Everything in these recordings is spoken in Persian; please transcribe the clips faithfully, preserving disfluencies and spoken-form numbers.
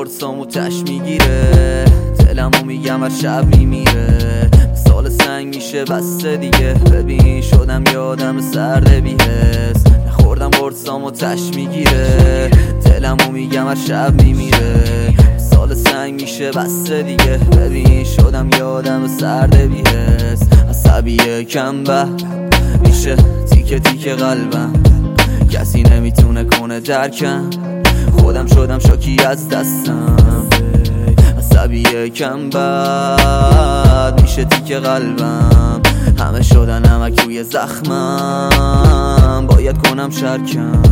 قرصامو تش میگیره، دلمو میگم هر شب میمیره، سال سنگ میشه بسته دیگه. ببین شدم یادم سرده بیهست، خوردم قرصامو تش میگیره، دلمو میگم هر شب میمیره، سال سنگ میشه بسته دیگه. ببین شدم یادم سرده بیهست، عصبیه کم به میشه تیکه تیکه قلبم، کسی نمیتونه کنه درکم، خودم شدم شاکی از دستم. عصبیه کم بد میشه تیکه قلبم، همه شدن نمک روی زخمم، باید کنم شرکم.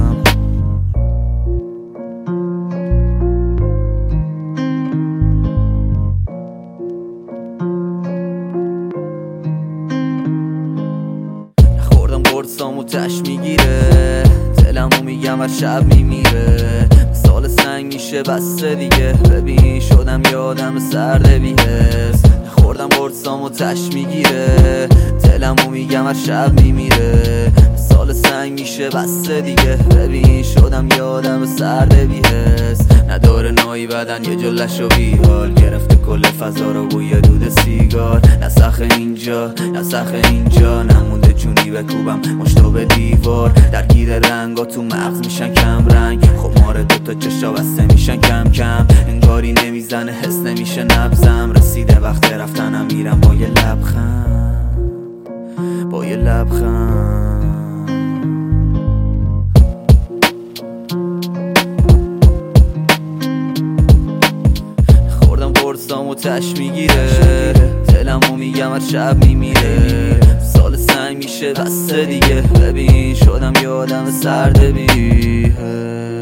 خوردم قرصامو تش میگیره، دلمو میگم هر شب میمیره، سال سنگ میشه بسته دیگه. ببین شدم یادم سرده بیهست، خوردم قرصامو تش میگیره، دلمو میگم هر شب میمیره، سال سنگ میشه بسته دیگه. ببین شدم یادم سرده بیهست، نداره نایی بدن یه جلش و بیحال، گرفته کل فضا رو بوی دود سیگار، نسخ اینجا نسخ اینجا، نمونده جونی بکوبم مشتو به دیوار، درگیر رنگا تو مغز میشن کم رنگ، خب ماره دوتا چشا بسته میشن کم کم، انگاری نمیزنه حس نمیشه نبزم، رسیده وقت رفتنم میرم با یه لبخند، با یه لبخند. خوردم قرصامو تش میگیره، دلمو میگم هر شب میمیره، سال سنگ میشه بسته دیگه. ببین شدم یادم سرده بیه.